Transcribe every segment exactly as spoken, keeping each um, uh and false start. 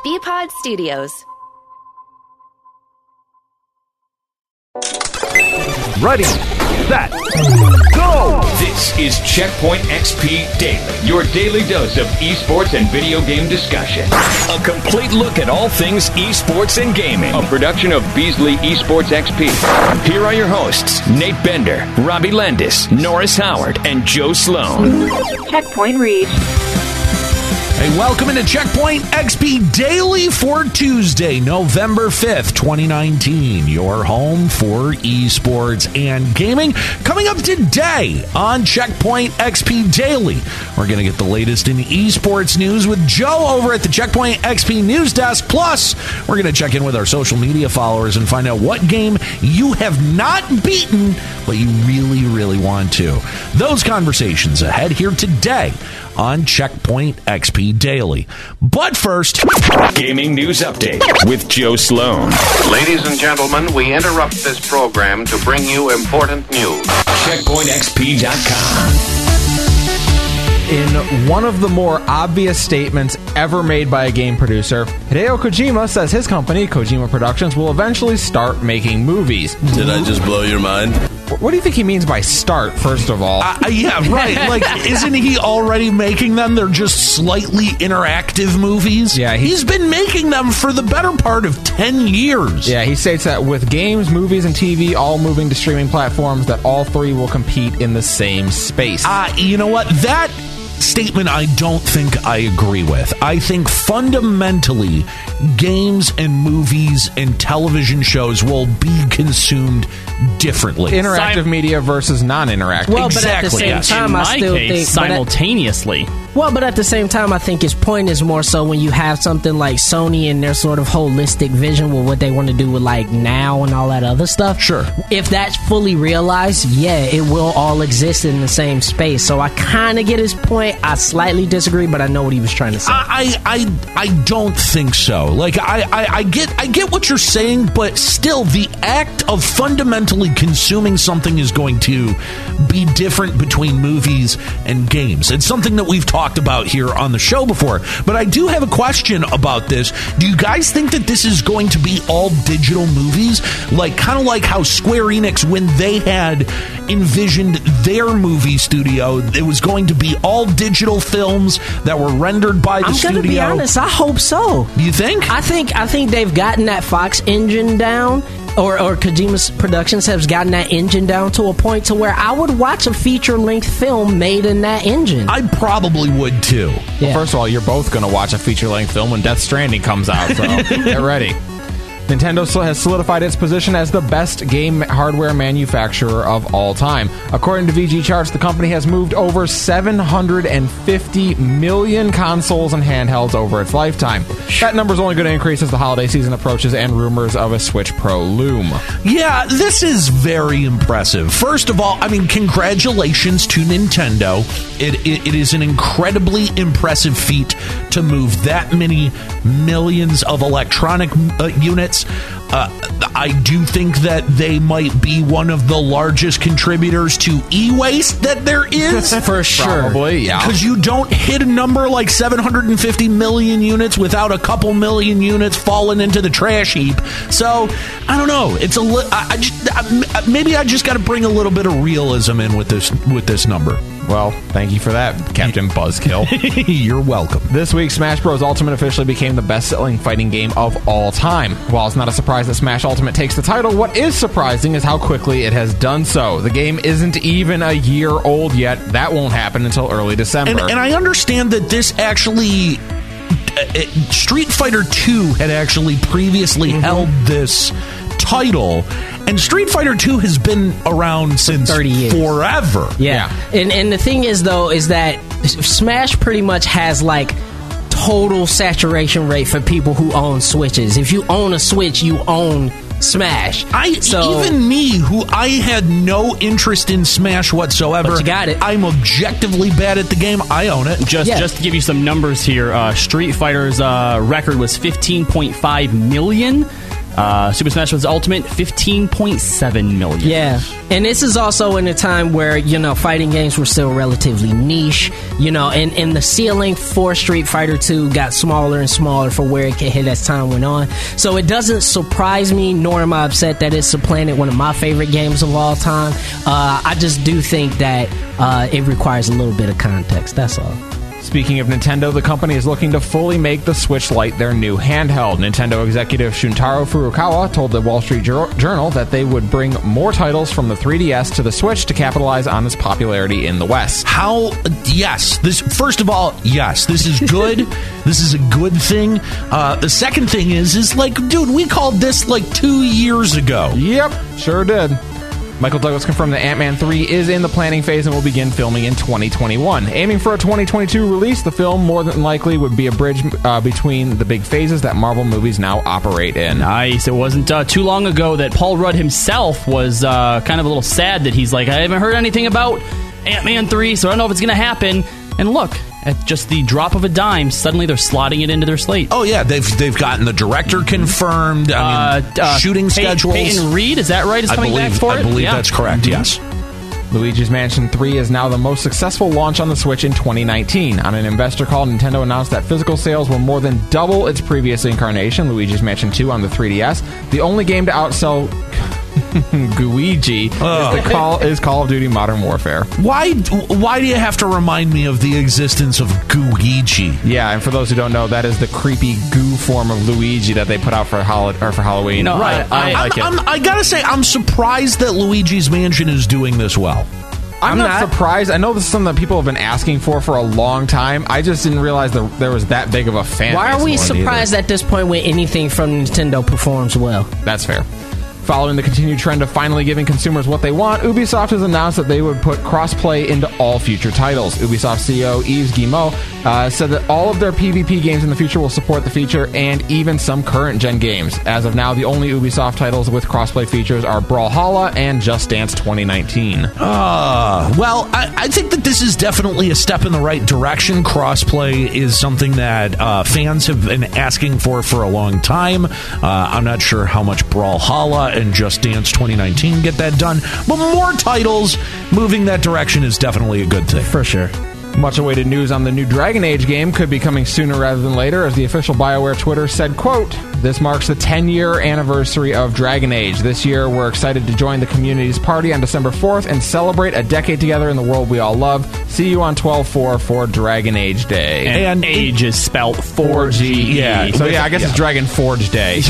B-Pod Studios. Ready, set, go! This is Checkpoint X P Daily, your daily dose of esports and video game discussion. A complete look at all things esports and gaming. A production of Beasley Esports X P. Here are your hosts, Nate Bender, Robbie Landis, Norris Howard, and Joe Sloan. Checkpoint reached. Hey, welcome into Checkpoint X P Daily for Tuesday, November fifth, twenty nineteen. Your home for esports and gaming. Coming up today on Checkpoint X P Daily, we're going to get the latest in esports news with Joe over at the Checkpoint X P News Desk. Plus, we're going to check in with our social media followers and find out what game you have not beaten, but you really, really want to. Those conversations ahead here today on Checkpoint X P Daily. But first, Gaming News Update with Joe Sloan. Ladies and gentlemen, we interrupt this program to bring you important news. Checkpoint X P dot com. In one of the more obvious statements ever made by a game producer, Hideo Kojima says his company, Kojima Productions, will eventually start making movies. Did I just blow your mind? What do you think he means by start, first of all? Uh, yeah, right. Like, isn't he already making them? They're just slightly interactive movies. Yeah, he, he's been making them for the better part of ten years. Yeah, he states that with games, movies, and T V all moving to streaming platforms, that all three will compete in the same space. Uh, you know what? That statement I don't think I agree with. I think fundamentally games and movies and television shows will be consumed differently. Interactive Sim- media versus non-interactive. Well, but exactly, at the same yes. time, In I my still case, think simultaneously. But at, well, but at the same time, I think his point is more so when you have something like Sony and their sort of holistic vision with what they want to do with like now and all that other stuff. Sure. If that's fully realized, yeah, it will all exist in the same space. So I kind of get his point. I slightly disagree, but I know what he was trying to say. I I, I don't think so. Like I, I, I get I get what you're saying, but still, the act of fundamentally consuming something is going to be different between movies and games. It's something that we've talked about here on the show before. But I do have a question about this. Do you guys think that this is going to be all digital movies? Like, kind of like how Square Enix, when they had envisioned their movie studio, it was going to be all digital films that were rendered by the I'm studio. I'm gonna be honest. I hope so. You think? I think I think they've gotten that Fox engine down, or or Kojima's Productions has gotten that engine down to a point to where I would watch a feature-length film made in that engine. I probably would too. Yeah. Well, first of all, you're both going to watch a feature-length film when Death Stranding comes out, so get ready. Nintendo has solidified its position as the best game hardware manufacturer of all time. According to V G Charts, the company has moved over seven hundred fifty million consoles and handhelds over its lifetime. That number is only going to increase as the holiday season approaches and rumors of a Switch Pro loom. Yeah, this is very impressive. First of all, I mean, congratulations to Nintendo. It, it, it is an incredibly impressive feat to move that many millions of electronic uh, units. Uh, I do think that they might be one of the largest contributors to e-waste that there is. For sure. Probably, yeah. Because you don't hit a number like seven hundred fifty million units without a couple million units falling into the trash heap. So, I don't know. It's a li- I, I just, I, maybe I just got to bring a little bit of realism in with this with this number. Well, thank you for that, Captain Buzzkill. You're welcome. This week, Smash Bros. Ultimate officially became the best-selling fighting game of all time. While it's not a surprise that Smash Ultimate takes the title, what is surprising is how quickly it has done so. The game isn't even a year old yet. That won't happen until early December. And, and I understand that this actually... Uh, Street Fighter two had actually previously mm-hmm. held this title, and Street Fighter two has been around since thirty years. Forever. Yeah. yeah. And and the thing is, though, is that Smash pretty much has, like, total saturation rate for people who own Switches. If you own a Switch, you own Smash. I so, even me, who I had no interest in Smash whatsoever. But you got it. I'm objectively bad at the game. I own it. Just yeah. just to give you some numbers here, uh, Street Fighter's uh, record was fifteen point five million. Uh, Super Smash Bros. Ultimate, fifteen point seven million. Yeah, and this is also in a time where, you know, fighting games were still relatively niche, you know, and, and the ceiling for Street Fighter two got smaller and smaller for where it could hit as time went on. So it doesn't surprise me, nor am I upset that it supplanted one of my favorite games of all time. Uh, I just do think that uh, it requires a little bit of context, that's all. Speaking of Nintendo, the company is looking to fully make the Switch Lite their new handheld. Nintendo executive Shuntaro Furukawa told the Wall Street Journal that they would bring more titles from the three D S to the Switch to capitalize on its popularity in the West. How? Yes. This. First of all, yes. This is good. This is a good thing. Uh, the second thing is, is like, dude, we called this like two years ago. Yep, sure did. Michael Douglas confirmed that Ant-Man three is in the planning phase and will begin filming in twenty twenty-one. Aiming for a twenty twenty-two release, the film more than likely would be a bridge uh, between the big phases that Marvel movies now operate in. Nice. It wasn't uh, too long ago that Paul Rudd himself was uh, kind of a little sad that he's like, I haven't heard anything about Ant-Man three, so I don't know if it's going to happen. And look, at just the drop of a dime, suddenly they're slotting it into their slate. Oh yeah, they've they've gotten the director confirmed. I mean, uh, uh, Pey- shooting schedules. Peyton Reed, is that right? Is I coming believe, back for I it? believe Yeah. that's correct. Yes. Luigi's Mansion three is now the most successful launch on the Switch in twenty nineteen. On an investor call, Nintendo announced that physical sales were more than double its previous incarnation, Luigi's Mansion two, on the three D S. The only game to outsell Gooigi is, the call, is Call of Duty Modern Warfare. Why Why do you have to remind me of the existence of Gooigi? Yeah, and for those who don't know, that is the creepy goo form of Luigi that they put out for Hol- or for Halloween. No, right. I, I, I like I'm, it. I'm, I gotta say, I'm surprised that Luigi's Mansion is doing this well. I'm, I'm not, not. surprised. I know this is something that people have been asking for for a long time. I just didn't realize that there was that big of a fan Why base are we for it surprised either. at this point when anything from Nintendo performs well? That's fair. Following the continued trend of finally giving consumers what they want, Ubisoft has announced that they would put cross-play into all future titles. Ubisoft C E O Yves Guillemot uh, said that all of their PvP games in the future will support the feature, and even some current-gen games. As of now, the only Ubisoft titles with cross-play features are Brawlhalla and Just Dance twenty nineteen. Uh, well, I, I think that this is definitely a step in the right direction. Crossplay is something that uh, fans have been asking for for a long time. Uh, I'm not sure how much Brawlhalla and Just Dance twenty nineteen get that done, but more titles moving that direction is definitely a good thing. For sure. Much awaited news on the new Dragon Age game could be coming sooner rather than later, as the official BioWare Twitter said, quote, "This marks the ten-year anniversary of Dragon Age. This year, we're excited to join the community's party on December fourth and celebrate a decade together in the world we all love. See you on twelve four for Dragon Age Day." And, And- age is spelt four G E. Yeah, so yeah, I guess Yeah. it's Dragon Forge Day.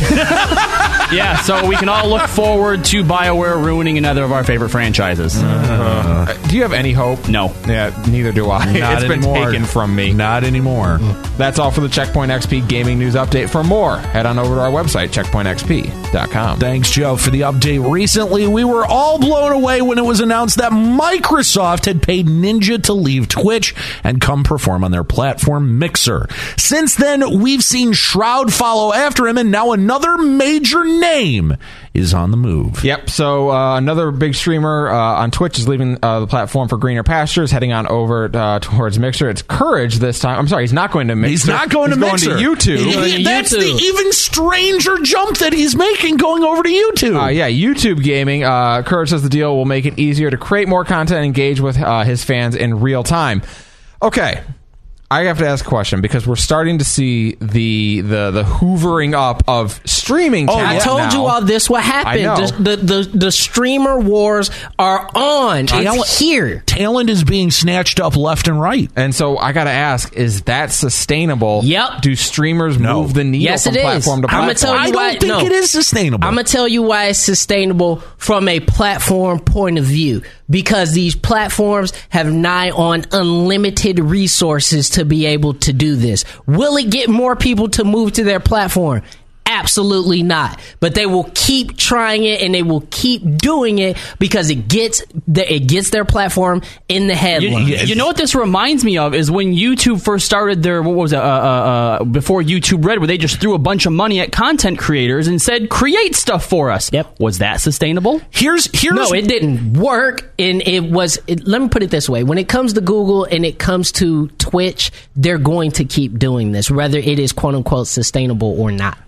Yeah, so we can all look forward to BioWare ruining another of our favorite franchises. Uh, do you have any hope? No. Yeah, neither do I. Not It's been anymore. taken from me. Not anymore. That's all for the Checkpoint X P Gaming News Update. For more, head on over to our website, checkpoint x p dot com. Thanks, Joe, for the update. Recently, we were all blown away when it was announced that Microsoft had paid Ninja to leave Twitch and come perform on their platform Mixer. Since then, we've seen Shroud follow after him, and now another major name is on the move. Yep, so uh, another big streamer uh, on Twitch is leaving uh, the platform for greener pastures, heading on over uh, towards Mixer. It's Courage this time. I'm sorry, he's not going to Mixer. He's not going he's to going Mixer. to YouTube. He- to that's YouTube. the even stranger jump that he's making, going over to YouTube. Uh, yeah, YouTube gaming. Uh, Courage says the deal will make it easier to create more content and engage with uh, his fans in real time. Okay, I have to ask a question because we're starting to see the the the hoovering up of streaming. Oh, talent I told now. you all this. What happened? I know. The, the, the the streamer wars are on. Talent- It's here. Talent is being snatched up left and right. And so I got to ask: is that sustainable? Yep. Do streamers No. move the needle Yes, from it is. platform to I'ma platform? tell you I don't why- think no. it is sustainable. I'm gonna tell you why it's sustainable from a platform point of view. Because these platforms have nigh on unlimited resources to be able to do this. Will it get more people to move to their platform? Absolutely not. But they will keep trying it and they will keep doing it because it gets the, it gets their platform in the You, headline. you- you know what this reminds me of is when YouTube first started their, what was it, uh, uh, uh, before YouTube Red, where they just threw a bunch of money at content creators and said, create stuff for us. Yep. Was that sustainable? Here's here's No, it didn't work, and it was. It, let me put it this way: when it comes to Google and it comes to Twitch, they're going to keep doing this, whether it is "quote unquote" sustainable or not. Here's the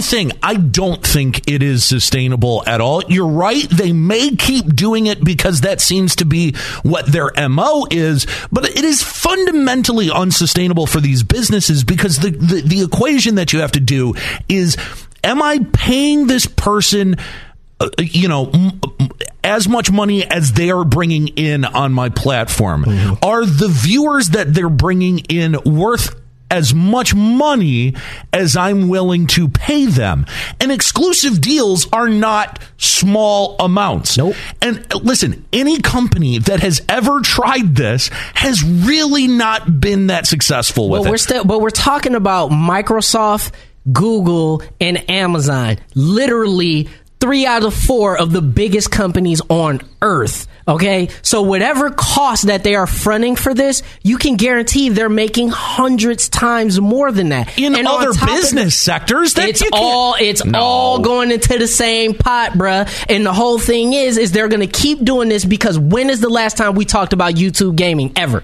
the thing. I don't think it is sustainable at all. You're right. They may keep doing it because that seems to be what their M O is, but it is fundamentally unsustainable for these businesses because the, the, the equation that you have to do is, am I paying this person Uh, you know, m- as much money as they are bringing in on my platform? Mm-hmm. Are the viewers that they're bringing in worth as much money as I'm willing to pay them? And exclusive deals are not small amounts. Nope. And listen, any company that has ever tried this has really not been that successful with well, it. We're still, but we're talking about Microsoft, Google, and Amazon. Literally three out of four of the biggest companies on earth. Okay, so whatever cost that they are fronting for this, you can guarantee they're making hundreds times more than that. In and other business that, sectors, that it's you can't- all it's No. all going into the same pot, bruh. And the whole thing is, is they're going to keep doing this because when is the last time we talked about YouTube gaming ever?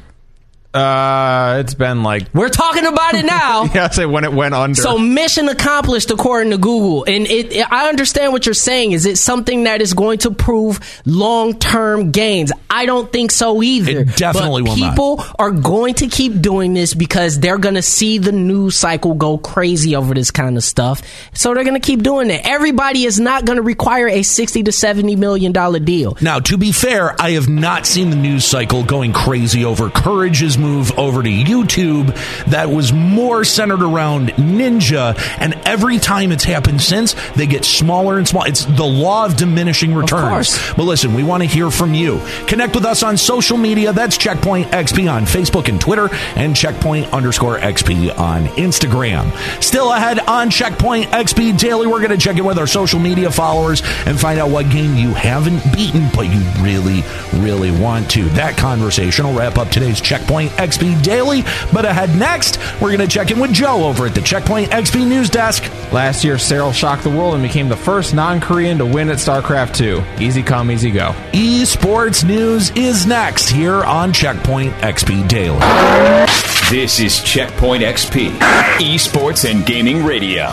Uh, it's been like We're talking about it now. yeah, I say when it went under. So mission accomplished according to Google. And it, it, I understand what you're saying. Is it something that is going to prove long-term gains? I don't think so either. It definitely but will not. People are going to keep doing this because they're going to see the news cycle go crazy over this kind of stuff. So they're going to keep doing it. Everybody is not going to require a sixty to seventy million dollar deal. Now, to be fair, I have not seen the news cycle going crazy over Courage's move over to YouTube. That was more centered around Ninja, and every time it's happened since, they get smaller and smaller. It's the law of diminishing returns. course. But listen, we want to hear from you. Connect with us on social media. That's Checkpoint X P on Facebook and Twitter, and Checkpoint underscore X P on Instagram. Still ahead on Checkpoint X P Daily, we're going to check in with our social media followers and find out what game you haven't beaten, but you really, really want to. That conversation will wrap up today's Checkpoint X P Daily. But ahead next, we're going to check in with Joe over at the Checkpoint X P News Desk. Last year, Cyril shocked the world and became the first non-Korean to win at StarCraft two. Easy come, easy go. Esports news is next here on Checkpoint X P Daily. This is Checkpoint X P, Esports and Gaming Radio.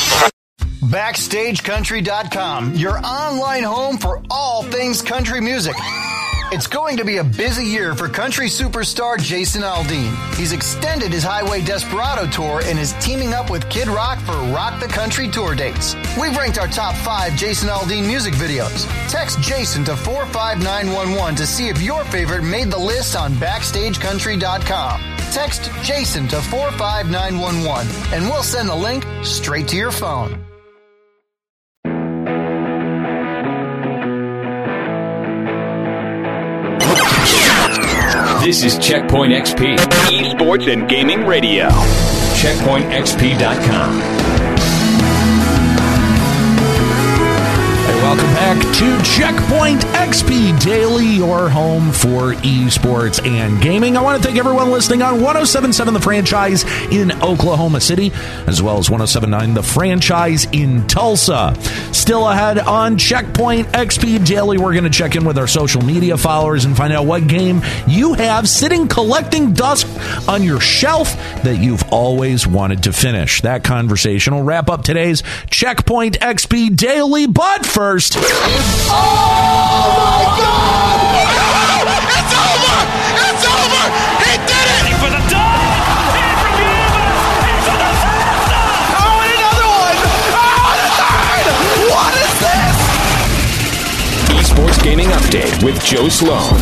Backstage Country dot com, your online home for all things country music. It's going to be a busy year for country superstar Jason Aldean. He's extended his Highway Desperado tour and is teaming up with Kid Rock for Rock the Country tour dates. We've ranked our top five Jason Aldean music videos. Text Jason to four five nine one one to see if your favorite made the list on Backstage Country dot com. Text Jason to four five nine one one and we'll send the link straight to your phone. This is Checkpoint X P, Esports and Gaming Radio. Checkpoint X P dot com. Welcome back to Checkpoint X P Daily, your home for esports and gaming. I want to thank everyone listening on one oh seven point seven The Franchise in Oklahoma City, as well as one oh seven point nine The Franchise in Tulsa. Still ahead on Checkpoint X P Daily, we're going to check in with our social media followers and find out what game you have sitting collecting dust on your shelf that you've always wanted to finish. That conversation will wrap up today's Checkpoint X P Daily, but first... Oh my God! It's over! It's over! He did it! For the dog! It's for the first time! Oh, and another one! Oh, the third! What is this? Esports Gaming Update with Joe Sloan.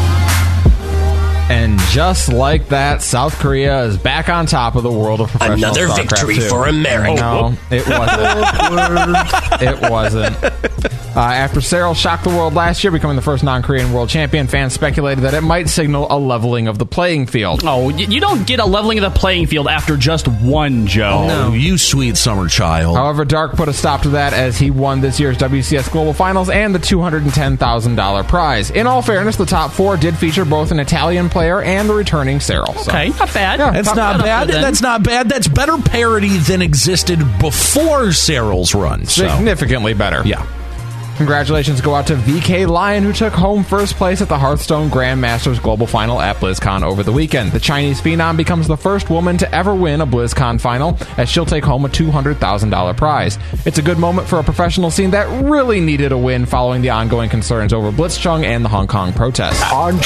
And just like that, South Korea is back on top of the world of professional Another StarCraft victory two. for America. No, it wasn't. It wasn't. Uh, after Cyril shocked the world last year, becoming the first non-Korean world champion, fans speculated that it might signal a leveling of the playing field. Oh, you don't get a leveling of the playing field after just one, Joe. Oh, you sweet summer child. However, Dark put a stop to that as he won this year's W C S Global Finals and the two hundred ten thousand dollars prize. In all fairness, the top four did feature both an Italian player and the returning Cyril. So. Okay, not bad. Yeah, That's not bad. That's not bad. That's better parity than existed before Cyril's run. So. Significantly better. Yeah. Congratulations go out to V K Lion, who took home first place at the Hearthstone Grandmasters Global Final at BlizzCon over the weekend. The Chinese Phenom becomes the first woman to ever win a BlizzCon final, as she'll take home a two hundred thousand dollars prize. It's a good moment for a professional scene that really needed a win following the ongoing concerns over Blitzchung and the Hong Kong protests.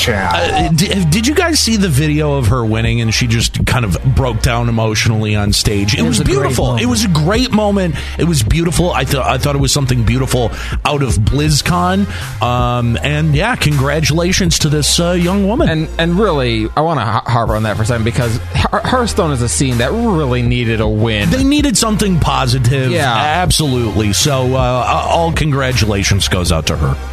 Uh, did, did you guys see the video of her winning and she just kind of broke down emotionally on stage? It, it was, was beautiful. It was a great moment. It was beautiful. I thought I thought it was something beautiful out of BlizzCon. Um, and yeah, congratulations to this uh, young woman. And and really, I want to harp on that for a second because Hearthstone is a scene that really needed a win. They needed something positive. Yeah, absolutely. So uh, all congratulations goes out to her.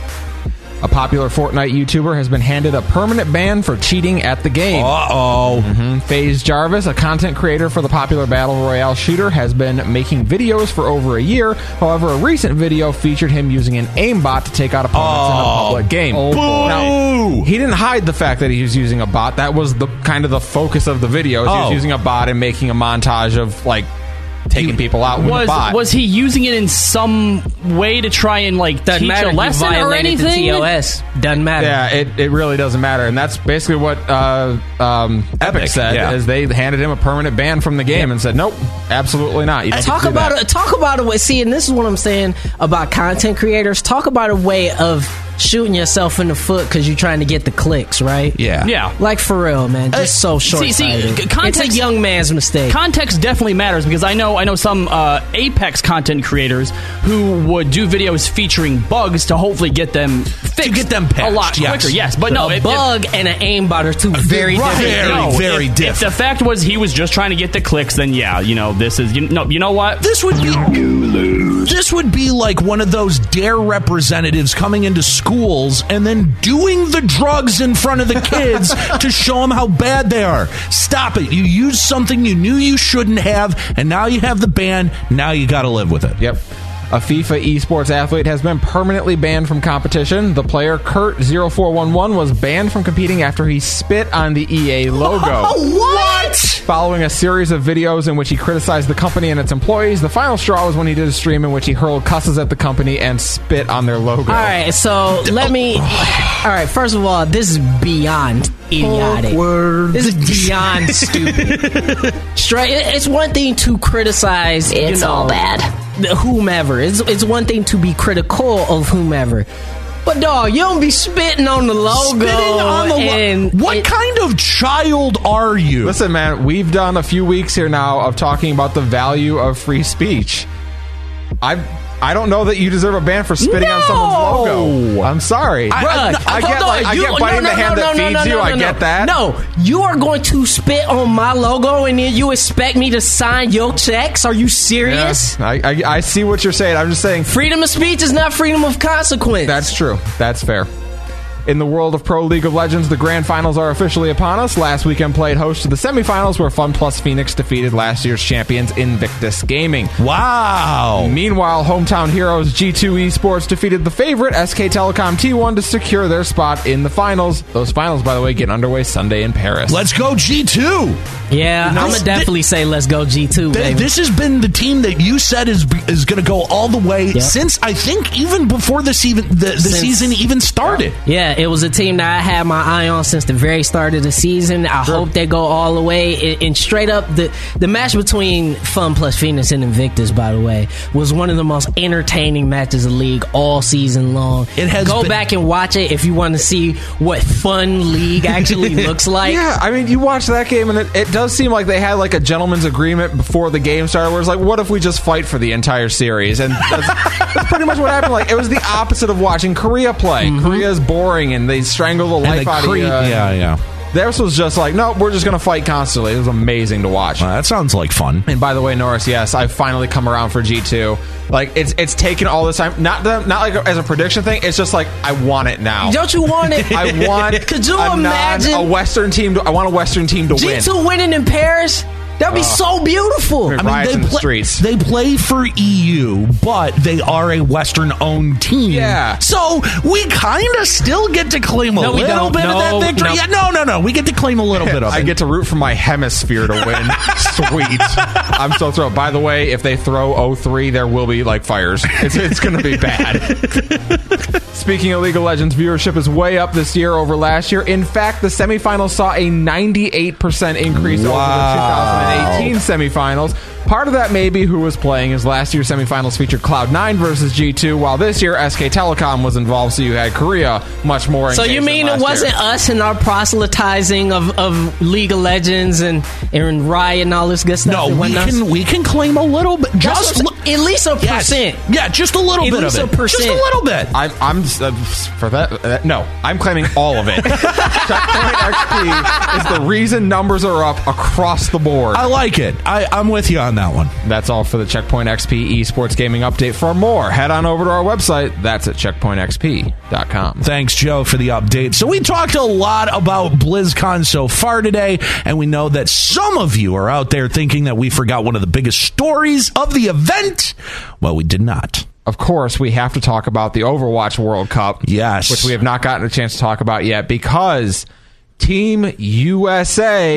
A popular Fortnite YouTuber has been handed a permanent ban for cheating at the game. Uh-oh. Mm-hmm. FaZe Jarvis, a content creator for the popular Battle Royale shooter, has been making videos for over a year. However, a recent video featured him using an aimbot to take out opponents oh. in a public game. Oh, now, he didn't hide the fact that he was using a bot. That was the kind of the focus of the video. Oh. He was using a bot and making a montage of, like, taking people out with was, a bot. Was he using it in some way to try and like doesn't teach matter, a lesson or anything? The T O S doesn't matter. Yeah, it, it really doesn't matter, and that's basically what uh, um, Epic, Epic said. Yeah. Is they handed him a permanent ban from the game yeah. and said, "Nope, absolutely not." You don't talk do about that. it. Talk about a way. See, and this is what I'm saying about content creators. Talk about a way of shooting yourself in the foot because you're trying to get the clicks, right? Yeah, yeah. Like for real, man. Just so short-sighted. See, see, context, it's a young man's mistake. Context definitely matters because I know I know some uh, Apex content creators who would do videos featuring bugs to hopefully get them fixed, to get them patched, a lot yes. quicker. Yes, but no, a if, bug if, and an aimbot are two very right, different. Very, no, very if, different. If the fact was he was just trying to get the clicks, then yeah, you know this is you know you know what this would be. This would be like one of those DARE representatives coming into schools and then doing the drugs in front of the kids to show them how bad they are. Stop it. You used something you knew you shouldn't have, and now you have the ban. Now you got to live with it. Yep. A FIFA esports athlete has been permanently banned from competition. The player Kurt zero four one one was banned from competing after he spit on the E A logo. Oh, what? Following a series of videos in which he criticized the company and its employees, the final straw was when he did a stream in which he hurled cusses at the company and spit on their logo. All right, so let me... All right, first of all, this is beyond idiotic. Awkward. This is beyond stupid. Straight, it's one thing to criticize, It's you know, all bad. whomever. It's, it's one thing to be critical of whomever. But dog, you don't be spitting on the logo. Spitting on the lo- and what it, kind of child are you? Listen, man, we've done a few weeks here now of talking about the value of free speech. I I don't know that you deserve a ban for spitting no! on someone's logo. I'm sorry. I, I, I, I get, like, I you, get biting no, no, the hand no, that no, feeds no, no, you. no, I no. get that. No, you are going to spit on my logo and then you expect me to sign your checks? Are you serious? Yeah, I, I, I see what you're saying. I'm just saying. Freedom of speech is not freedom of consequence. That's true. That's fair. In the world of Pro League of Legends, the grand finals are officially upon us. Last weekend played host to the semifinals where FunPlus Phoenix defeated last year's champions Invictus Gaming. Wow. Meanwhile, hometown heroes G two Esports defeated the favorite S K Telecom T one to secure their spot in the finals. Those finals, by the way, get underway Sunday in Paris. Let's go G two. Yeah, I'm This- gonna definitely say let's go G two, Th- baby. This has been the team that you said is is going to go all the way Yep. since I think even before this even the, the Since- season even started. Yeah, it was a team that I had my eye on since the very start of the season. I Sure. hope they go all the way. And, and straight up, the the match between Fun Plus Phoenix and Invictus, by the way, was one of the most entertaining matches of the league all season long. It has go been- back and watch it if you want to see what fun league actually looks like. Yeah, I mean, you watch that game, and it, it does seem like they had like a gentleman's agreement before the game started, where it's like, what if we just fight for the entire series? And that's, that's pretty much what happened. Like, it was the opposite of watching Korea play. Mm-hmm. Korea is boring, and they strangle the And life the out cre- of you. yeah, yeah. This was just like, no, we're just going to fight constantly. It was amazing to watch. Well, that sounds like fun. And by the way, Norris, yes, I've finally come around for G two. Like, it's it's taken all this time. Not the, not like as a prediction thing. It's just like, I want it now. Don't you want it? I want Could you a non- imagine a Western team. To, I want a Western team to win. G two winning in Paris? That'd be Oh. so beautiful. I mean, I mean, riots they in the play, streets. they play for E U, but they are a Western-owned team. Yeah. So we kind of still get to claim a No, we little don't. bit of that No, victory. no. Yeah, no, no, no. We get to claim a little bit of it. I get to root for my hemisphere to win. Sweet. I'm so thrilled. By the way, if they throw oh three, there will be like fires. It's, it's going to be bad. Speaking of League of Legends, viewership is way up this year over last year. In fact, the semifinals saw a ninety-eight percent increase over the twenty eighteen semifinals. Part of that may be who was playing, as last year's semifinals featured Cloud nine versus G two, while this year S K Telecom was involved, so you had Korea much more engaged So you mean than it last wasn't year. us and our proselytizing of, of League of Legends and, and Riot and all this good stuff? no, It we wasn't us? can we can claim a little bit. That's Just what I'm saying. At least a yes. percent. Yeah, just a little At bit least of a it. Just a percent. little bit. I'm, I'm uh, for that. Uh, no, I'm claiming all of it. Checkpoint X P is the reason numbers are up across the board. I like it. I, I'm with you on that one. That's all for the Checkpoint X P esports gaming update. For more, head on over to our website. That's at checkpoint x p dot com. Thanks, Joe, for the update. So we talked a lot about BlizzCon so far today, and we know that some of you are out there thinking that we forgot one of the biggest stories of the event. Well, we did not. Of course, we have to talk about the Overwatch World Cup. Yes. Which we have not gotten a chance to talk about yet because Team U S A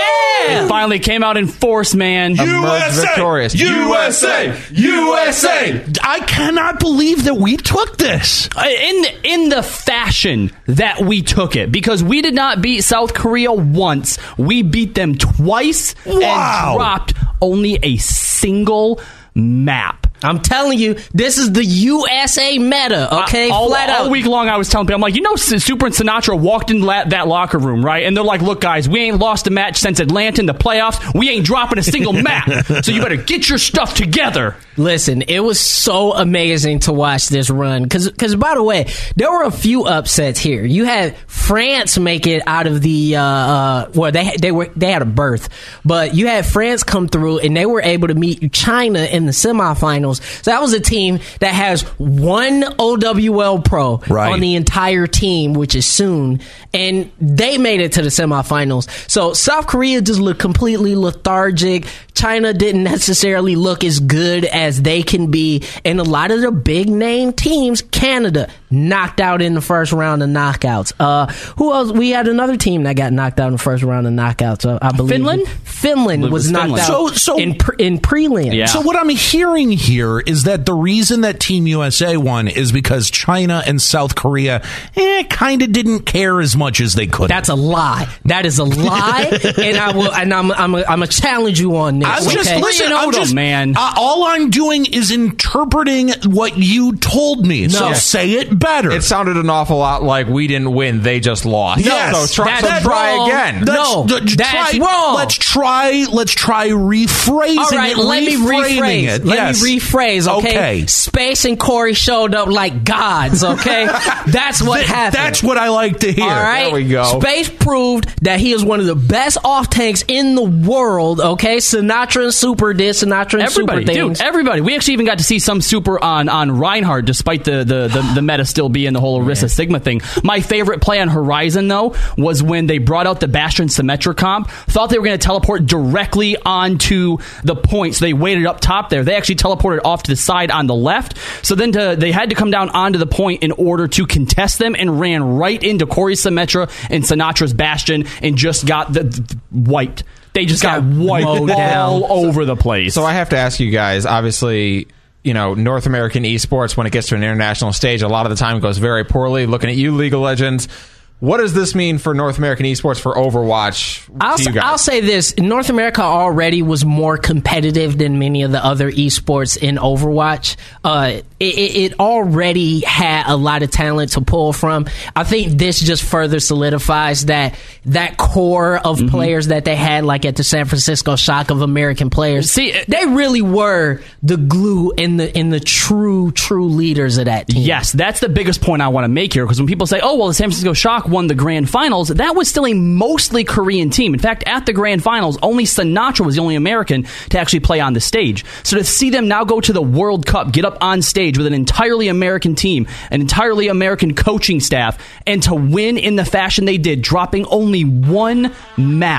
It finally came out in force, man. emerged victorious. U S A! U S A! I cannot believe that we took this. Uh, in in the fashion that we took it, because we did not beat South Korea once, we beat them twice Wow. and dropped only a single map. I'm telling you, this is the U S A meta, okay? Uh, all, Flat all out. week long I was telling people, I'm like, you know, S- Super and Sinatra walked in la- that locker room, right? And they're like, look, guys, we ain't lost a match since Atlanta in the playoffs. We ain't dropping a single map. So you better get your stuff together. Listen, it was so amazing to watch this run. Because, by the way, there were a few upsets here. You had France make it out of the, uh, uh, well, they they were they had a berth, but you had France come through and they were able to meet China in the semifinals. So that was a team that has one O W L pro Right. on the entire team, which is soon, and they made it to the semifinals. So South Korea just looked completely lethargic. China didn't necessarily look as good as they can be, and a lot of the big name teams, Canada, knocked out in the first round of knockouts. Uh, who else? We had another team that got knocked out in the first round of knockouts. Uh, I believe Finland? Finland It was, was knocked Finland. out So- so- in pre- in prelim. Yeah. So what I'm hearing here is that the reason that Team U S A won is because China and South Korea eh, kind of didn't care as much as they could. That's a lie. That is a lie, and I will. And I'm. I'm. A, I'm a challenge you on this. I'm just okay? listen. Three and I'm oh, just man. Uh, all I'm doing is interpreting what you told me. So No. say it better. It sounded an awful lot like we didn't win, they just lost. Yes. So try, That's so try wrong. again. No, Let's- that's try, wrong. Let's try. Let's try rephrasing All right, it. let me reframing rephrase. it. Let Yes. me rephrase. Okay? Okay. Space and Corey showed up like gods. Okay, that's what Th- happened. That's what I like to hear. All right. There we go. Space proved that he is one of the best off tanks in the world. Okay, Sinatra and Super did Sinatra and Everybody, Super things. dude, everybody. We actually even got to see some super on, on Reinhardt, despite the, the, the, the meta still being the whole Orisa Sigma thing. My favorite play on Horizon, though, was when they brought out the Bastion Symmetra comp. Thought they were going to teleport directly onto the point, so they waited up top there. They actually teleported off to the side on the left. So then to, they had to come down onto the point in order to contest them, and ran right into Corey Symmetra and Sinatra's Bastion and just got the, the wiped. They just got, Got wiped mowed all down. over the place. So I have to ask you guys, obviously, you know, North American esports, when it gets to an international stage, a lot of the time it goes very poorly. Looking at you, League of Legends, what does this mean for North American esports for Overwatch I'll, to you s- guys? I'll say this. North America already was more competitive than many of the other esports in Overwatch. Uh, it, it it already had a lot of talent to pull from. I think this just further solidifies that that core of Mm-hmm. players that they had, like at the San Francisco Shock of American players. See, it- they really were the glue and the in the true, true leaders of that team. Yes, that's the biggest point I want to make here, because when people say, oh, well, the San Francisco Shock won the grand finals, that was still a mostly Korean team. In fact, at the grand finals, only Sinatra was the only American to actually play on the stage. So to see them now go to the World Cup, get up on stage with an entirely American team, an entirely American coaching staff, and to win in the fashion they did, dropping only one map.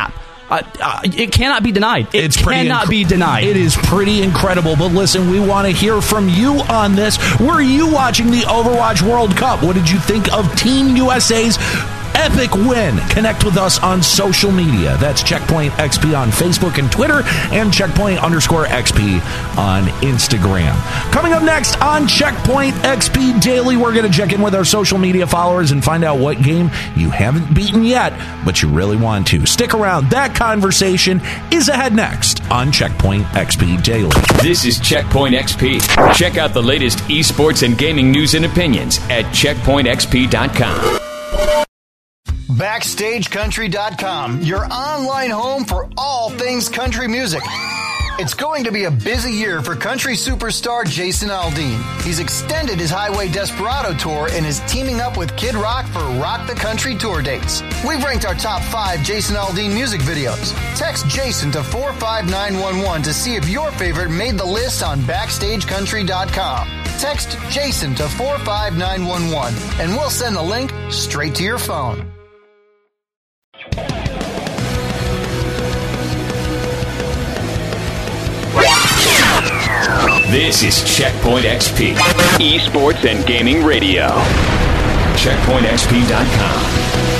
Uh, uh, it cannot be denied. It it's pretty cannot inc- be denied. It is pretty incredible. But listen, we want to hear from you on this. Were you watching the Overwatch World Cup? What did you think of Team U S A's epic win? Connect with us on social media. That's Checkpoint X P on Facebook and Twitter, and Checkpoint underscore X P on Instagram. Coming up next on Checkpoint X P Daily, we're going to check in with our social media followers and find out what game you haven't beaten yet, but you really want to. Stick around. That conversation is ahead next on Checkpoint X P Daily. This is Checkpoint X P. Check out the latest esports and gaming news and opinions at checkpoint x p dot com. Backstage Country dot com, your online home for all things country music. It's going to be a busy year for country superstar Jason Aldean. He's extended his Highway Desperado tour and is teaming up with Kid Rock for Rock the Country tour dates. We've ranked our top five Jason Aldean music videos. Text Jason to four five nine one one to see if your favorite made the list on Backstage Country dot com. Text Jason to four five nine one one and we'll send the link straight to your phone. This is Checkpoint X P, esports and gaming radio. checkpoint x p dot com.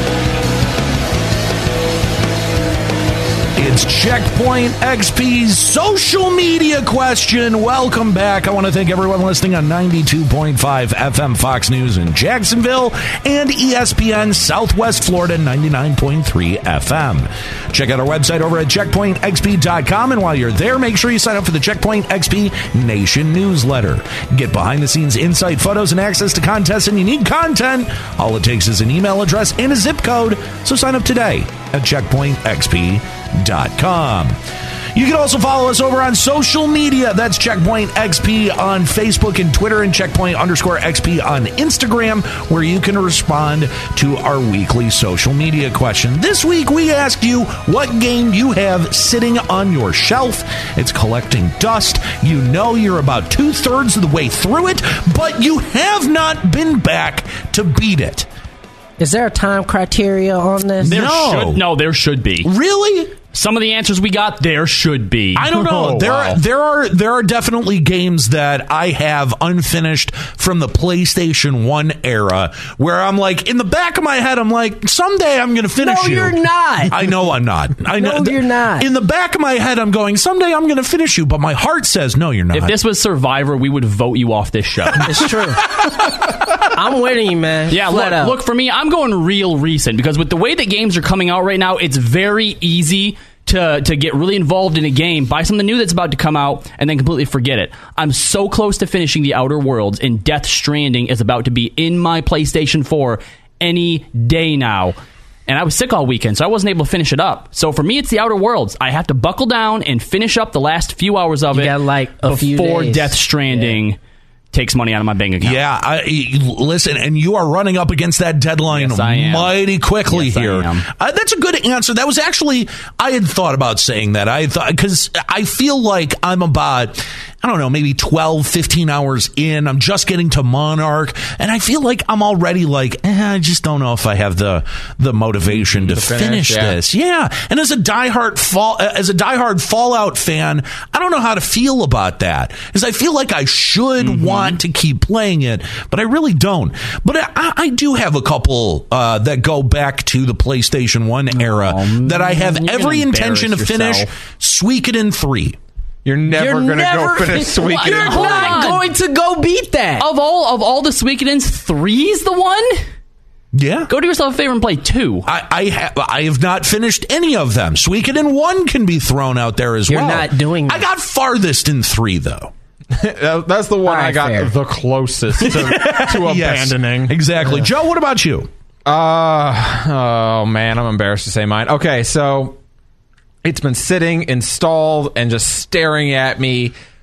It's Checkpoint X P's social media question. Welcome back. I want to thank everyone listening on ninety-two point five F M Fox News in Jacksonville and E S P N Southwest Florida ninety-nine point three F M. Check out our website over at checkpoint x p dot com, and while you're there, make sure you sign up for the Checkpoint X P Nation newsletter. Get behind-the-scenes insight photos and access to contests and unique content. All it takes is an email address and a zip code, so sign up today at checkpoint x p dot com. You can also follow us over on social media. That's Checkpoint X P on Facebook and Twitter, and Checkpoint underscore X P on Instagram, where you can respond to our weekly social media question. This week, we asked you what game you have sitting on your shelf. It's collecting dust. You know you're about two-thirds of the way through it, but you have not been back to beat it. Is there a time criteria on this? There No. should no, there should be. Really? Some of the answers we got, there should be. I don't know. Oh, there, wow. are, there are there are definitely games that I have unfinished from the PlayStation one era where I'm like, in the back of my head, I'm like, someday I'm going to finish No, you. you're not. I know I'm not. I know No, you're not. In the back of my head, I'm going, someday I'm going to finish you, but my heart says, no, you're not. If this was Survivor, we would vote you off this show. It's true. I'm winning you, man. Yeah, Flat look, out. look, for me, I'm going real recent, because with the way that games are coming out right now, it's very easy to to get really involved in a game, buy something new that's about to come out, and then completely forget it. I'm so close to finishing The Outer Worlds, and Death Stranding is about to be in my PlayStation four any day now. And I was sick all weekend, so I wasn't able to finish it up. So for me, it's The Outer Worlds. I have to buckle down and finish up the last few hours of You it got, like, a few before days. Death Stranding Yeah. takes money out of my bank account. Yeah, I, listen, and you are running up against that deadline Yes, I am. mighty quickly Yes, I here. am. Uh, that's a good answer. That was actually, I had thought about saying that. I thought, because I feel like I'm about, I don't know, maybe twelve, fifteen hours in. I'm just getting to Monarch, and I feel like I'm already like, eh, I just don't know if I have the the motivation to, To finish, finish, yeah. this. Yeah, and as a diehard fall, as a diehard Fallout fan, I don't know how to feel about that, because I feel like I should Mm-hmm. want to keep playing it, but I really don't. But I, I do have a couple uh, that go back to the PlayStation one era Oh, that I have you're every gonna intention to embarrass finish. yourself. Suikoden three. You're never You're going to never- go finish Suikoden. You're Hold not on. going to go beat that. Of all of all the Suikodens, three's the one? Yeah. Go do yourself a favor and play two. I I, ha- I have not finished any of them. Suikoden one can be thrown out there as You're well. not doing I this. got farthest in three, though. That- That's the one All right, I got fair. the closest to, to Yes, abandoning. exactly. Joe, what about you? Uh, oh man, I'm embarrassed to say mine. Okay, so it's been sitting installed and just staring at me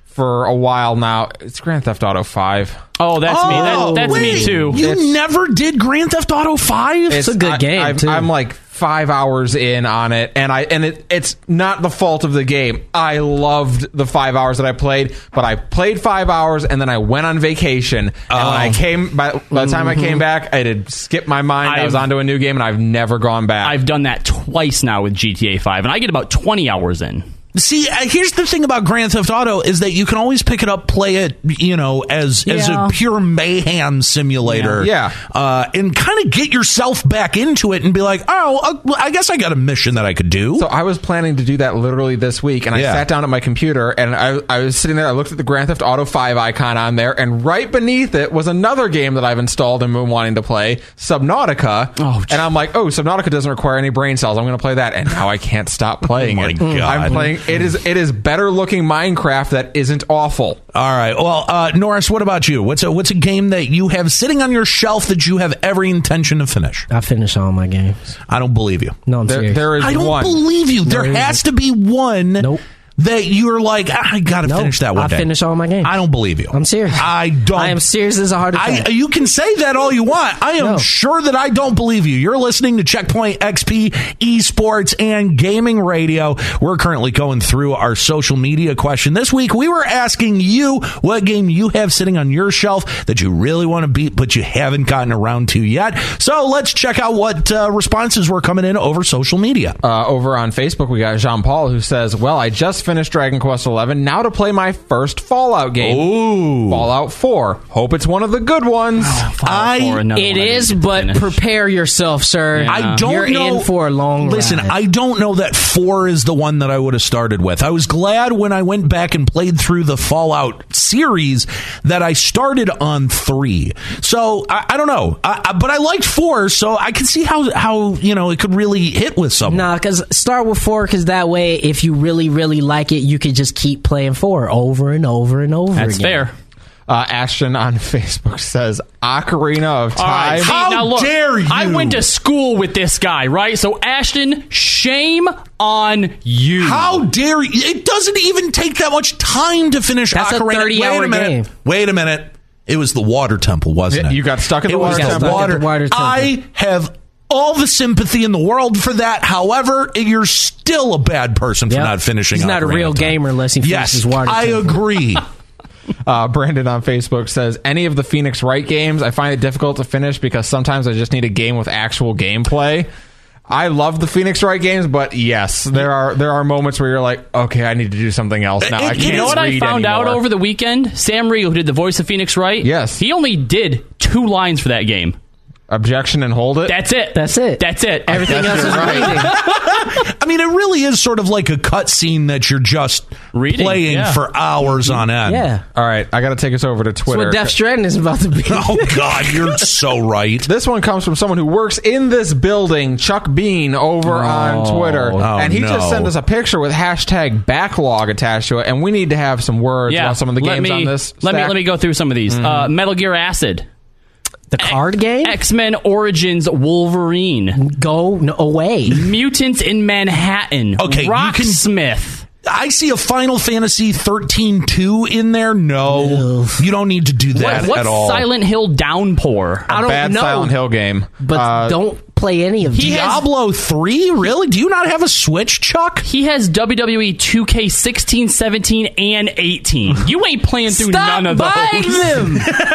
for a while now. It's Grand Theft Auto five. Oh, that's oh, me. That, that's wait, me too. You It's, never did Grand Theft Auto five? It's a good I, game, I've, too. I'm like five hours in on it, and I and it, it's not the fault of the game. I loved the five hours that I played, but I played five hours and then I went on vacation. And Oh. when I came, by, by the time I came back, I had skipped my mind. I was I've- onto a new game, and I've never gone back. I've done that twice now with G T A five, and I get about twenty hours in. See, uh, here's the thing about Grand Theft Auto is that you can always pick it up, play it, you know, as as Yeah. a pure mayhem simulator, Yeah. uh, and kind of get yourself back into it and be like, oh, uh, well, I guess I got a mission that I could do. So I was planning to do that literally this week, and I Yeah. sat down at my computer, and I, I was sitting there. I looked at the Grand Theft Auto five icon on there, and right beneath it was another game that I've installed and been wanting to play, Subnautica. Oh, and I'm like, oh, Subnautica doesn't require any brain cells. I'm going to play that, and now I can't stop playing Oh my it. God. I'm playing. It is it is better looking Minecraft that isn't awful. All right. Well, uh, Norris, what about you? What's a what's a game that you have sitting on your shelf that you have every intention to finish? I finish all my games. I don't believe you. No, I'm There, serious. there is I don't one. believe you. There there has to be one Nope. that you're like, ah, I got to Nope. finish that one I day. finish all my games. I don't believe you. I'm serious. I don't. I am serious as a heart attack. I, you can say that all you want. I am No. sure that I don't believe you. You're listening to Checkpoint X P Esports and Gaming Radio. We're currently going through our social media question. This week, we were asking you what game you have sitting on your shelf that you really want to beat, but you haven't gotten around to yet. So let's check out what uh, responses were coming in over social media. Uh, over on Facebook, we got Jean Paul who says, "Well, I just finished Dragon Quest eleven. Now to play my first Fallout game, Ooh. Fallout four. Hope it's one of the good ones." I- it is, but prepare yourself, sir. Yeah. I don't You're know. in for a long Listen, ride. I don't know that four is the one that I would have started with. I was glad when I went back and played through the Fallout series that I started on three. So I, I don't know, I, I, but I liked four, so I can see how how you know it could really hit with someone. Nah, because start with four, because that way, if you really, really like it, you could just keep playing four over and over and over That's again. fair. Uh, Ashton on Facebook says, "Ocarina of All right, Time." see, How now look, dare you? I went to school with this guy, right? So, Ashton, shame on you. How dare you? It doesn't even take that much time to finish That's a Ocarina. thirty Wait hour a minute. game. Wait a minute. It was the water temple, wasn't Yeah, it? you got stuck in it the was water the temple. water. Stuck at the water temple. I have all the sympathy in the world for that. However, you're still a bad person for Yep. not finishing. He's not a Ocarina real of Time. gamer unless he Yes, finishes water I temple. agree. Uh, Brandon on Facebook says, "Any of the Phoenix Wright games, I find it difficult to finish because sometimes I just need a game with actual gameplay." I love the Phoenix Wright games, but yes, there are there are moments where you're like, okay, I need to do something else now. It- I it- can't You know what I read found out anymore. over the weekend? Sam Riegel, who did the voice of Phoenix Wright, Yes. he only did two lines for that game. Objection and hold it. That's it. That's it. That's it. Everything else is right. reading. I mean, it really is sort of like a cutscene that you're just Reading, playing yeah. for hours on end. Yeah. All right, I got to take us over to That's Twitter. what Death Stranding is about to be. Oh God, you're so right. This one comes from someone who works in this building, Chuck Bean, over on Twitter. Oh, and he no. just sent us a picture with hashtag backlog attached to it, and we need to have some words Yeah. about some of the let games me, on this. Let me stack. let me go through some of these. Uh, Metal Gear Acid, The card game? X-Men Origins Wolverine, Go no, away. Mutants in Manhattan, Okay, you can- Rocksmith. I see a Final Fantasy thirteen two in there. No, you don't need to do that What, what's at all. Silent Hill Downpour? I don't Bad know. Silent Hill game. But Uh, don't play any of He these. has- Diablo three? Really? Do you not have a Switch, Chuck? He has W W E two K sixteen, seventeen, and eighteen. You ain't playing through Stop none of buying those. them.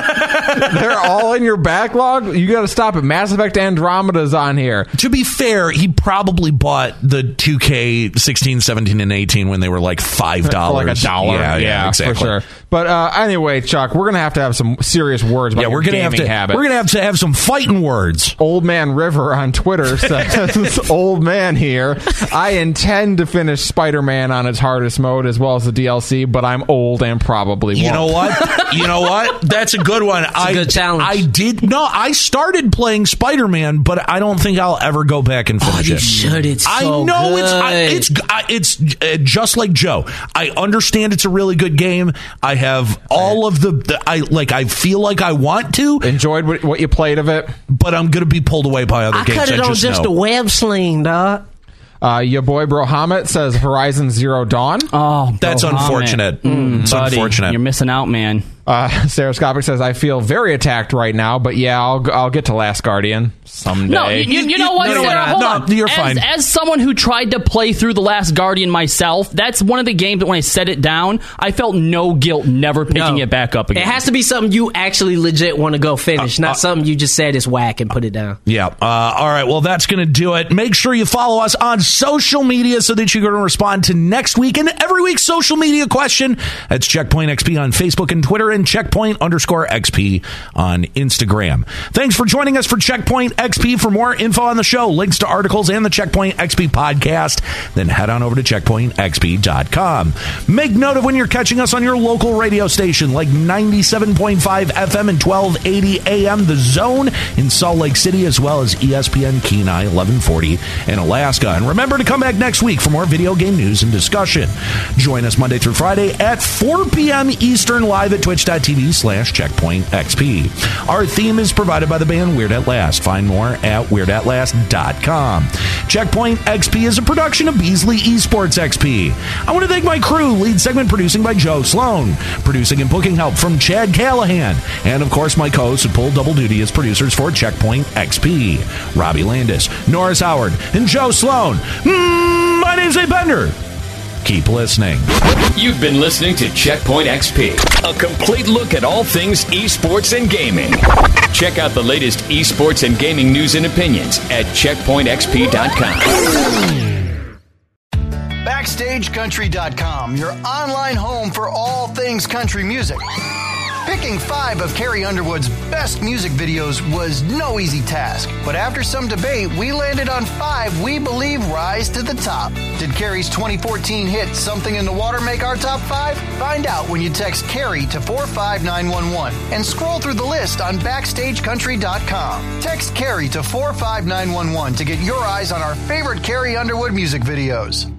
They're all in your backlog. You got to stop it. Mass Effect Andromeda's on here. To be fair, he probably bought the two K sixteen, seventeen, and eighteen when they were like five dollars. For like a dollar. Yeah, yeah, exactly. for sure. But uh, anyway, Chuck, we're gonna have to have some serious words about Yeah, we're your gonna have gaming to. habit. We're gonna have to have some fighting words. Old Man River on Twitter says, "Old man here. I intend to finish Spider-Man on its hardest mode as well as the D L C, but I'm old and probably You won't." know what? You know what? That's a good one. I, good challenge. I did no. I started playing Spider Man, but I don't think I'll ever go back and finish you it. should. It's I so know it's I, good. it's I, it's uh, just like Joe. I understand it's a really good game. I have all of the, the I like. I feel like I want to, Enjoyed what, what you played of it. but I'm going to be pulled away by other I games. cut it I on just just know. a web sling, dog. Uh, your boy Brohamet says Horizon Zero Dawn. Oh, That's Brohamet. unfortunate. Mm, it's buddy, unfortunate. You're missing out, man. Uh, Stereoscopic says, I feel very attacked right now, but yeah, I'll I'll get to Last Guardian someday. No, you, you, you know what, You know Sarah? what? Hold No, on. you're as, fine. As someone who tried to play through The Last Guardian myself, that's one of the games that when I set it down, I felt no guilt never picking No. it back up again. It has to be something you actually legit want to go finish, Uh, not uh, something you just said is whack and put it down. Yeah. Uh, all right. Well, that's going to do it. Make sure you follow us on social media so that you can respond to next week and every week's social media question. That's Checkpoint X P on Facebook and Twitter and Checkpoint underscore X P on Instagram. Thanks for joining us for Checkpoint X P. For more info on the show, links to articles and the Checkpoint X P podcast, then head on over to checkpoint x p dot com. Make note of when you're catching us on your local radio station like ninety-seven point five F M and twelve eighty A M The Zone in Salt Lake City, as well as E S P N Kenai eleven forty in Alaska. And remember to come back next week for more video game news and discussion. Join us Monday through Friday at four p.m. Eastern live at twitch.tv slash checkpoint XP. Our theme is provided by the band Weird At Last. Find more at weird at last dot com. Checkpoint X P is a production of Beasley Esports X P. I want to thank my crew, lead segment producing by Joe Sloan, producing and booking help from Chad Callahan, and of course my co-hosts who pull double duty as producers for Checkpoint X P, Robbie Landis, Norris Howard, and Joe Sloan. Mm, my name's Abe Bender. Keep listening. You've been listening to Checkpoint X P, a complete look at all things esports and gaming. Check out the latest esports and gaming news and opinions at checkpoint x p dot com. Backstage Country dot com, your online home for all things country music. Picking five of Carrie Underwood's best music videos was no easy task, but after some debate, we landed on five we believe rise to the top. Did Carrie's twenty fourteen hit Something in the Water make our top five? Find out when you text Carrie to four five nine one one and scroll through the list on Backstage Country dot com. Text Carrie to four five nine one one to get your eyes on our favorite Carrie Underwood music videos.